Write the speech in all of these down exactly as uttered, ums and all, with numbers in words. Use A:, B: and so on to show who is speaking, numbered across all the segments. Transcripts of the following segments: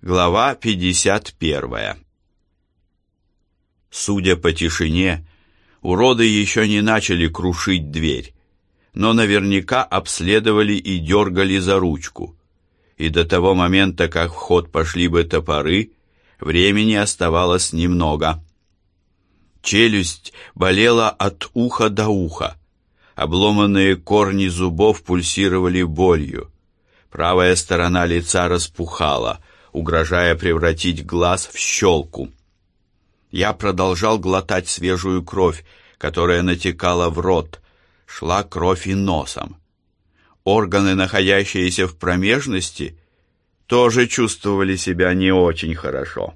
A: Глава пятьдесят первая. Судя по тишине, уроды еще не начали крушить дверь, но наверняка обследовали и дергали за ручку. И до того момента, как в ход пошли бы топоры, времени оставалось немного. Челюсть болела от уха до уха. Обломанные корни зубов пульсировали болью. Правая сторона лица распухала, угрожая превратить глаз в щелку. Я продолжал глотать свежую кровь, которая натекала в рот, шла кровь и носом. Органы, находящиеся в промежности, тоже чувствовали себя не очень хорошо.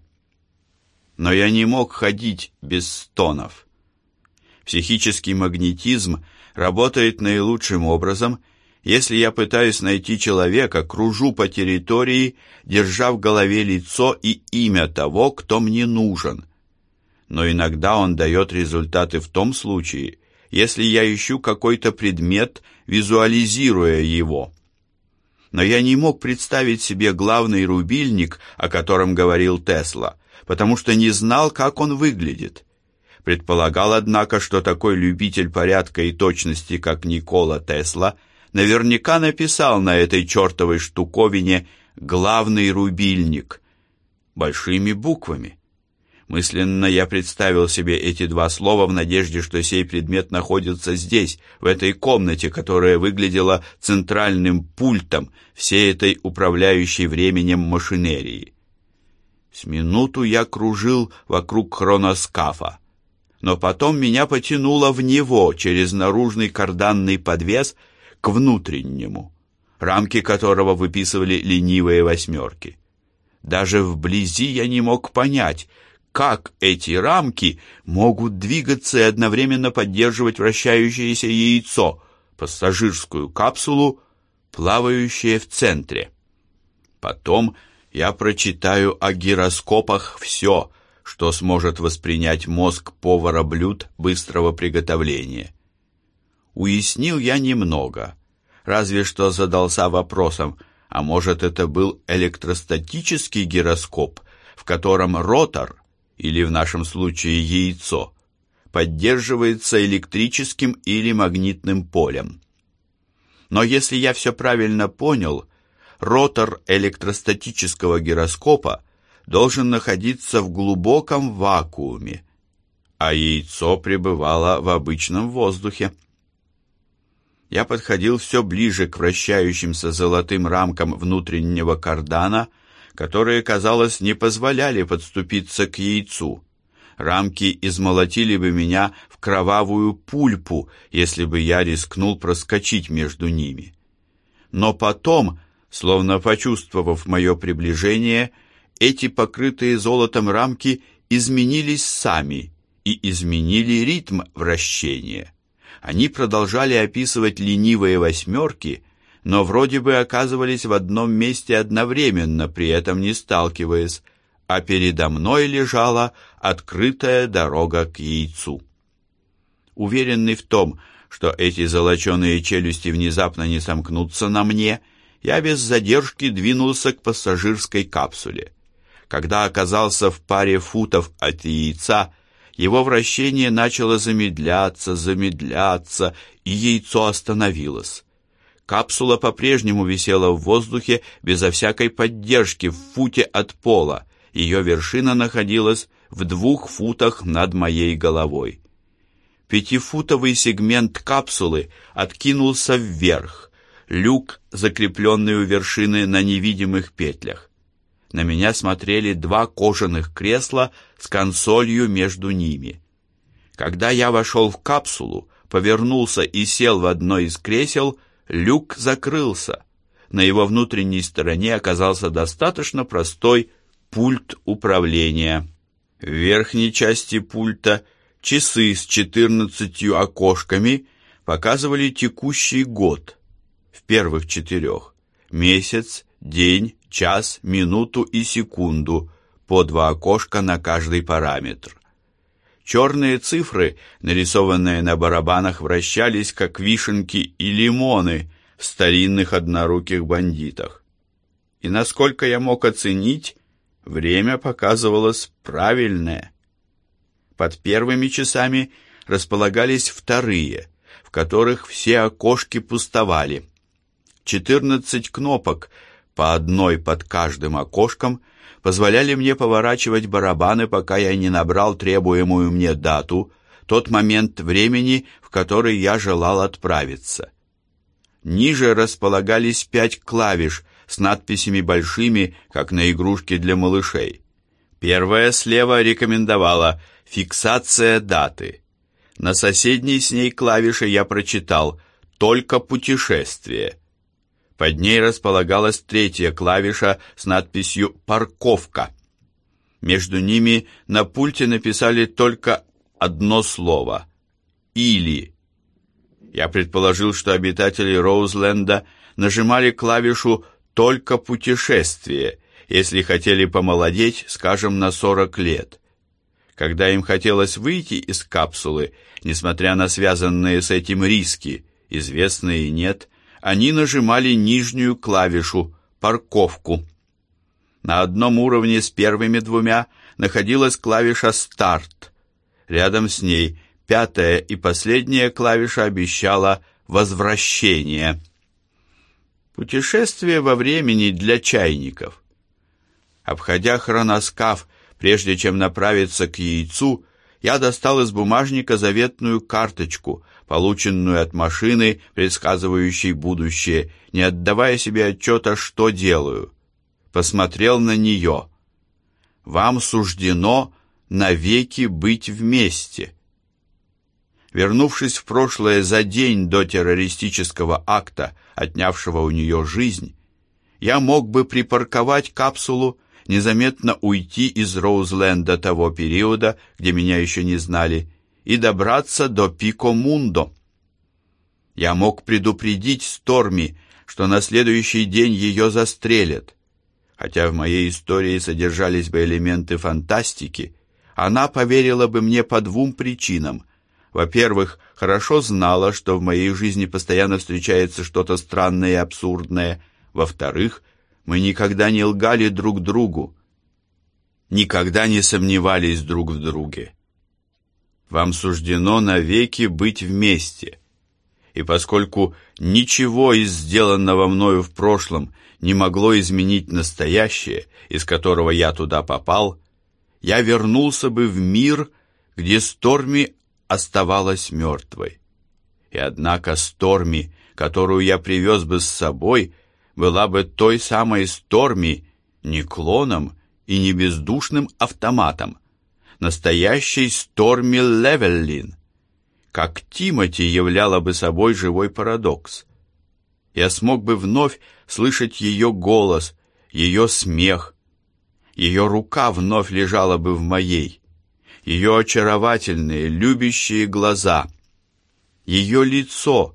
A: Но я не мог ходить без стонов. Психический магнетизм работает наилучшим образом, если я пытаюсь найти человека, кружу по территории, держа в голове лицо и имя того, кто мне нужен. Но иногда он дает результаты в том случае, если я ищу какой-то предмет, визуализируя его. Но я не мог представить себе главный рубильник, о котором говорил Тесла, потому что не знал, как он выглядит. Предполагал, однако, что такой любитель порядка и точности, как Никола Тесла, наверняка написал на этой чертовой штуковине «главный рубильник» большими буквами. Мысленно я представил себе эти два слова в надежде, что сей предмет находится здесь, в этой комнате, которая выглядела центральным пультом всей этой управляющей временем машинерии. С минуту я кружил вокруг хроноскафа, но потом меня потянуло в него через наружный карданный подвес к внутреннему, рамки которого выписывали ленивые восьмерки. Даже вблизи я не мог понять, как эти рамки могут двигаться и одновременно поддерживать вращающееся яйцо, пассажирскую капсулу, плавающее в центре. Потом я прочитаю о гироскопах все, что сможет воспринять мозг повара блюд быстрого приготовления. Уяснил я немного, разве что задался вопросом, а может это был электростатический гироскоп, в котором ротор, или в нашем случае яйцо, поддерживается электрическим или магнитным полем. Но если я все правильно понял, ротор электростатического гироскопа должен находиться в глубоком вакууме, а яйцо пребывало в обычном воздухе. Я подходил все ближе к вращающимся золотым рамкам внутреннего кардана, которые, казалось, не позволяли подступиться к яйцу. Рамки измолотили бы меня в кровавую пульпу, если бы я рискнул проскочить между ними. Но потом, словно почувствовав мое приближение, эти покрытые золотом рамки изменились сами и изменили ритм вращения. Они продолжали описывать ленивые восьмерки, но вроде бы оказывались в одном месте одновременно, при этом не сталкиваясь, а передо мной лежала открытая дорога к яйцу. Уверенный в том, что эти золоченые челюсти внезапно не сомкнутся на мне, я без задержки двинулся к пассажирской капсуле. Когда оказался в паре футов от яйца, его вращение начало замедляться, замедляться, и яйцо остановилось. Капсула по-прежнему висела в воздухе безо всякой поддержки в футе от пола. Ее вершина находилась в двух футах над моей головой. Пятифутовый сегмент капсулы откинулся вверх. Люк, закрепленный у вершины на невидимых петлях. На меня смотрели два кожаных кресла с консолью между ними. Когда я вошел в капсулу, повернулся и сел в одно из кресел, люк закрылся. На его внутренней стороне оказался достаточно простой пульт управления. В верхней части пульта часы с четырнадцатью окошками показывали текущий год. В первых четырех – месяц, день, час, минуту и секунду, по два окошка на каждый параметр. Черные цифры, нарисованные на барабанах, вращались, как вишенки и лимоны в старинных одноруких бандитах. И насколько я мог оценить, Время показывалось правильное. Под первыми часами располагались вторые, в которых все окошки пустовали. Четырнадцать кнопок, по одной под каждым окошком, позволяли мне поворачивать барабаны, пока я не набрал требуемую мне дату, тот момент времени, в который я желал отправиться. Ниже располагались пять клавиш с надписями большими, как на игрушке для малышей. Первая слева рекомендовала «Фиксация даты». На соседней с ней клавише я прочитал «Только путешествие». Под ней располагалась третья клавиша с надписью «Парковка». Между ними на пульте написали только одно слово «Или». Я предположил, что обитатели Роузленда нажимали клавишу «Только путешествие», если хотели помолодеть, скажем, на сорок лет. Когда им хотелось выйти из капсулы, несмотря на связанные с этим риски, известные и нет, они нажимали нижнюю клавишу «Парковку». На одном уровне с первыми двумя находилась клавиша «Старт». Рядом с ней пятая и последняя клавиша обещала «Возвращение». Путешествие во времени для чайников. Обходя хроноскаф, прежде чем направиться к яйцу, я достал из бумажника заветную карточку, полученную от машины, предсказывающей будущее, не отдавая себе отчета, что делаю. Посмотрел на нее. «Вам суждено навеки быть вместе». Вернувшись в прошлое за день до террористического акта, отнявшего у нее жизнь, я мог бы припарковать капсулу, незаметно уйти из Роузленда того периода, где меня еще не знали, и добраться до Пико-Мундо. Я мог предупредить Сторми, что на следующий день ее застрелят. Хотя в моей истории содержались бы элементы фантастики, она поверила бы мне по двум причинам. Во-первых, хорошо знала, что в моей жизни постоянно встречается что-то странное и абсурдное. Во-вторых, мы никогда не лгали друг другу, никогда не сомневались друг в друге. Вам суждено навеки быть вместе. И поскольку ничего из сделанного мною в прошлом не могло изменить настоящее, из которого я туда попал, я вернулся бы в мир, где Сторми оставалась мертвой. И однако Сторми, которую я привез бы с собой, была бы той самой Сторми, не клоном и не бездушным автоматом, настоящей Сторми Левеллин, как Тимоти являла бы собой живой парадокс. Я смог бы вновь слышать ее голос, ее смех, ее рука вновь лежала бы в моей, ее очаровательные, любящие глаза, ее лицо,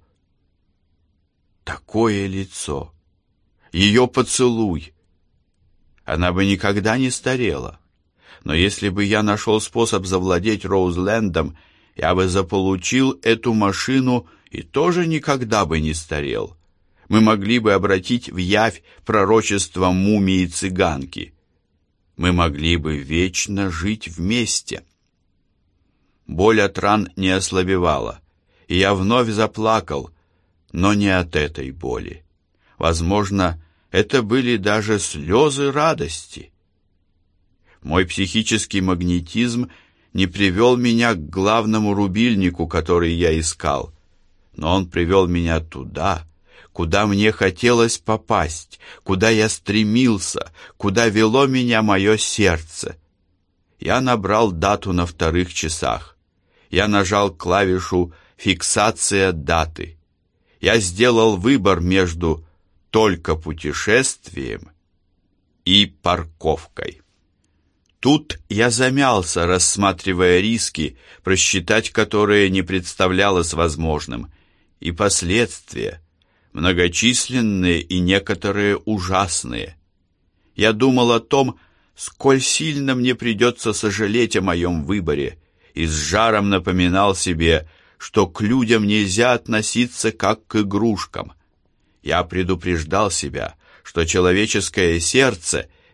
A: такое лицо, ее поцелуй. Она бы никогда не старела. Но если бы я нашел способ завладеть Роузлендом, я бы заполучил эту машину и тоже никогда бы не старел. Мы могли бы обратить в явь пророчество мумии-цыганки. Мы могли бы вечно жить вместе. Боль от ран не ослабевала, и я вновь заплакал, но не от этой боли. Возможно, это были даже слезы радости. Мой психический магнетизм не привел меня к главному рубильнику, который я искал, но он привел меня туда, куда мне хотелось попасть, куда я стремился, куда вело меня мое сердце. Я набрал дату на вторых часах. Я нажал клавишу «Фиксация даты». Я сделал выбор между «Только путешествием» и «Парковкой». Тут я замялся, рассматривая риски, просчитать которые не представлялось возможным, и последствия, многочисленные и некоторые ужасные. Я думал о том, сколь сильно мне придется сожалеть о моем выборе, и с жаром напоминал себе, что к людям нельзя относиться как к игрушкам. Я предупреждал себя, что человеческое сердце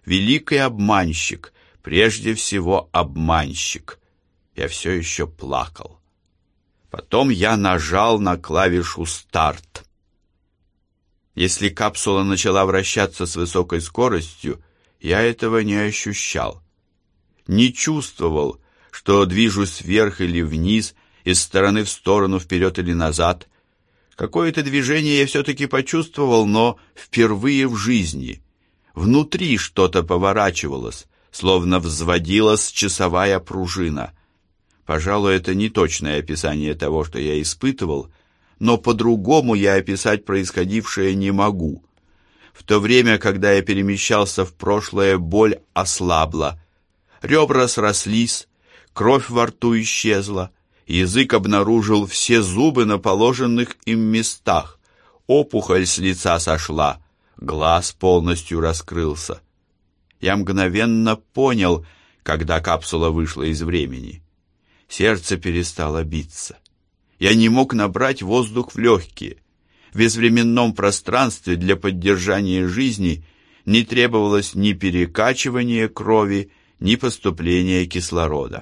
A: великий обманщик, прежде всего обманщик. Я все еще плакал. Потом я нажал на клавишу «Старт». Если капсула начала вращаться с высокой скоростью, я этого не ощущал. Не чувствовал, что движусь вверх или вниз, из стороны в сторону, вперед или назад. Какое-то движение я все-таки почувствовал, но впервые в жизни. Внутри что-то поворачивалось, словно взводилась часовая пружина. Пожалуй, это не точное описание того, что я испытывал, но по-другому я описать происходившее не могу. В то время, когда я перемещался в прошлое, боль ослабла. Ребра срослись, кровь во рту исчезла, язык обнаружил все зубы на положенных им местах, опухоль с лица сошла, глаз полностью раскрылся. Я мгновенно понял, когда капсула вышла из времени. Сердце перестало биться. Я не мог набрать воздух в легкие. В безвременном пространстве для поддержания жизни не требовалось ни перекачивания крови, ни поступления кислорода.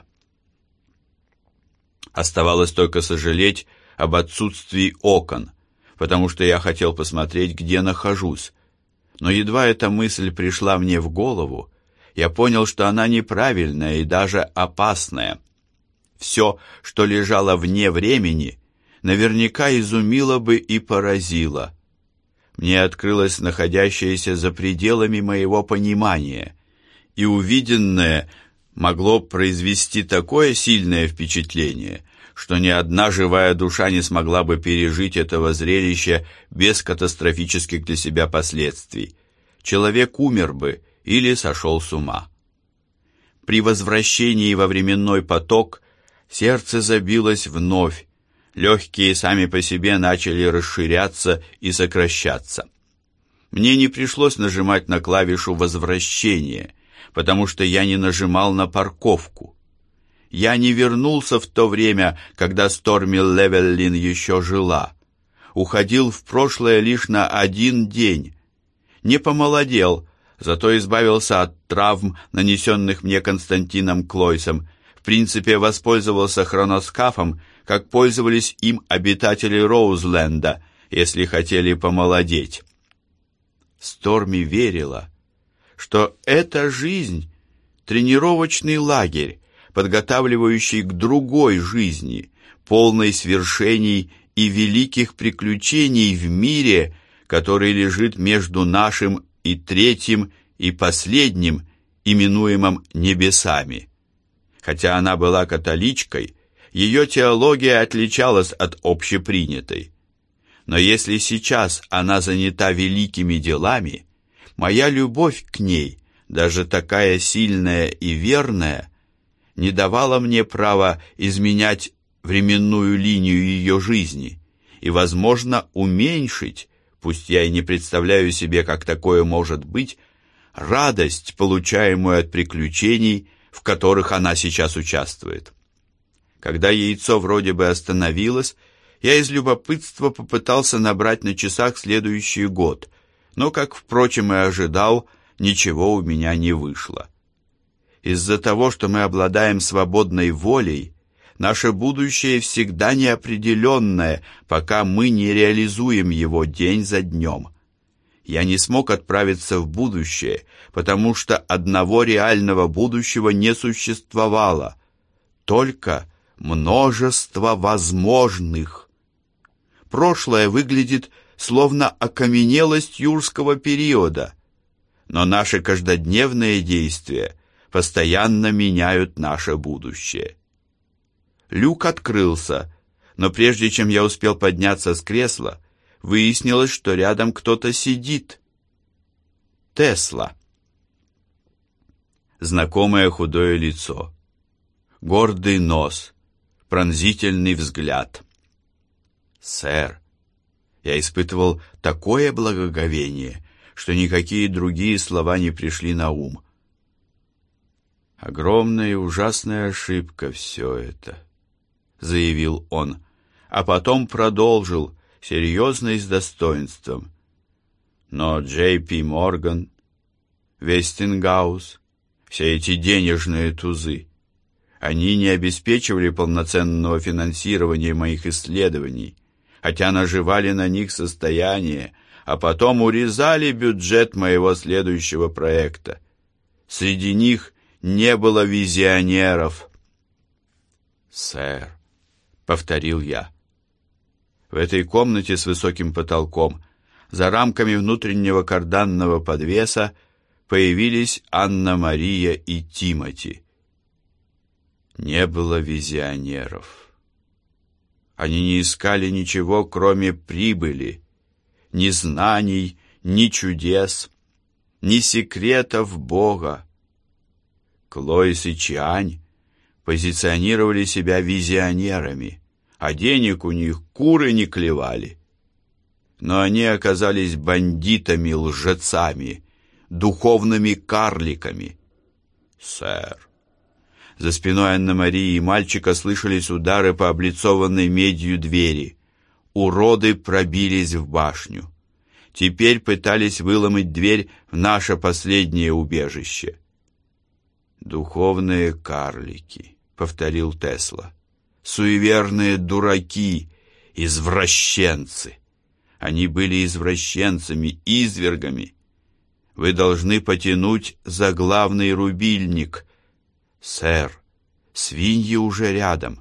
A: Оставалось только сожалеть об отсутствии окон, потому что я хотел посмотреть, где нахожусь. Но едва эта мысль пришла мне в голову, я понял, что она неправильная и даже опасная. Все, что лежало вне времени, наверняка изумило бы и поразило. Мне открылось находящееся за пределами моего понимания, и увиденное могло произвести такое сильное впечатление, что ни одна живая душа не смогла бы пережить этого зрелища без катастрофических для себя последствий. Человек умер бы или сошел с ума. При возвращении во временной поток сердце забилось вновь, легкие сами по себе начали расширяться и сокращаться. Мне не пришлось нажимать на клавишу «Возвращение», потому что я не нажимал на парковку. Я не вернулся в то время, когда Сторми Левеллин еще жила. Уходил в прошлое лишь на один день. Не помолодел, зато избавился от травм, нанесенных мне Константином Клойсом. В принципе, воспользовался хроноскафом, как пользовались им обитатели Роузленда, если хотели помолодеть. Сторми верила, что эта жизнь — тренировочный лагерь, подготавливающий к другой жизни, полной свершений и великих приключений в мире, который лежит между нашим и третьим и последним, именуемым небесами. Хотя она была католичкой, ее теология отличалась от общепринятой. Но если сейчас она занята великими делами, моя любовь к ней, даже такая сильная и верная, не давала мне права изменять временную линию ее жизни и, возможно, уменьшить, пусть я и не представляю себе, как такое может быть, радость, получаемую от приключений, в которых она сейчас участвует. Когда яйцо вроде бы остановилось, я из любопытства попытался набрать на часах следующий год, но, как, впрочем, и ожидал, ничего у меня не вышло. Из-за того, что мы обладаем свободной волей, наше будущее всегда неопределенное, пока мы не реализуем его день за днем. Я не смог отправиться в будущее, потому что одного реального будущего не существовало, только множество возможных. Прошлое выглядит словно окаменелость юрского периода, но наши каждодневные действия постоянно меняют наше будущее. Люк открылся, но прежде чем я успел подняться с кресла, выяснилось, что рядом кто-то сидит. Тесла. Знакомое худое лицо, гордый нос, пронзительный взгляд. «Сэр», я испытывал такое благоговение, что никакие другие слова не пришли на ум. «Огромная и ужасная ошибка все это», — заявил он, а потом продолжил, серьезно и с достоинством. «Но Джей Пи Морган Вестингаус, все эти денежные тузы. Они не обеспечивали полноценного финансирования моих исследований, хотя наживали на них состояние, а потом урезали бюджет моего следующего проекта. Среди них не было визионеров. «Сэр», — повторил я. В этой комнате с высоким потолком, за рамками внутреннего карданного подвеса, появились Анна-Мария и Тимоти. Не было визионеров. Они не искали ничего, кроме прибыли, ни знаний, ни чудес, ни секретов Бога. Клоис и Чиань позиционировали себя визионерами, а денег у них куры не клевали. Но они оказались бандитами, лжецами, духовными карликами. «Сэр». За спиной Анны-Марии и мальчика слышались удары по облицованной медью двери. Уроды пробились в башню. Теперь пытались выломать дверь в наше последнее убежище. «Духовные карлики», — повторил Тесла. «Суеверные дураки, извращенцы. Они были извращенцами, извергами. Вы должны потянуть за главный рубильник. Сэр, свиньи уже рядом».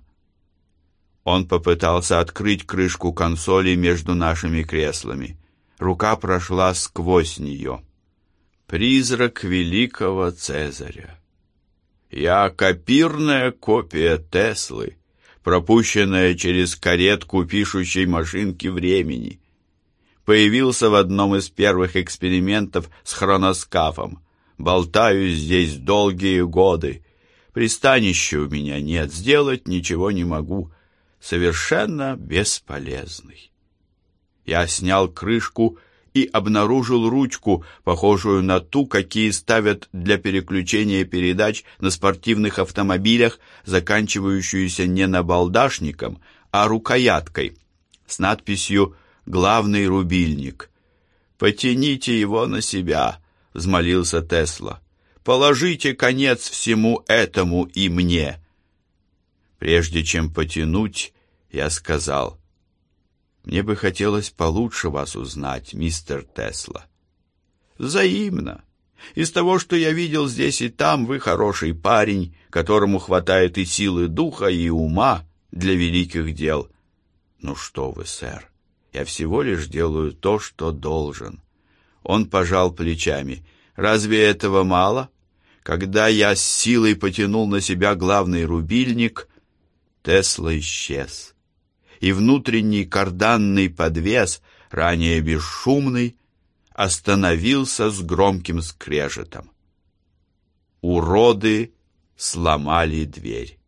A: Он попытался открыть крышку консоли между нашими креслами. Рука прошла сквозь нее. «Призрак великого Цезаря. Я копирная копия Теслы, пропущенная через каретку пишущей машинки времени. Появился в одном из первых экспериментов с хроноскафом. Болтаю здесь долгие годы. Пристанища у меня нет, сделать ничего не могу. Совершенно бесполезный». Я снял крышку и обнаружил ручку, похожую на ту, какие ставят для переключения передач на спортивных автомобилях, заканчивающуюся не набалдашником, а рукояткой, с надписью «Главный рубильник». «Потяните его на себя», — взмолился Тесла. «Положите конец всему этому и мне». Прежде чем потянуть, я сказал: «Мне бы хотелось получше вас узнать, мистер Тесла». «Взаимно. Из того, что я видел здесь и там, вы хороший парень, которому хватает и силы духа, и ума для великих дел». «Ну что вы, сэр, я всего лишь делаю то, что должен». Он пожал плечами. «Разве этого мало? Когда я с силой потянул на себя главный рубильник, Тесла исчез, и внутренний карданный подвес, ранее бесшумный, остановился с громким скрежетом. Уроды сломали дверь.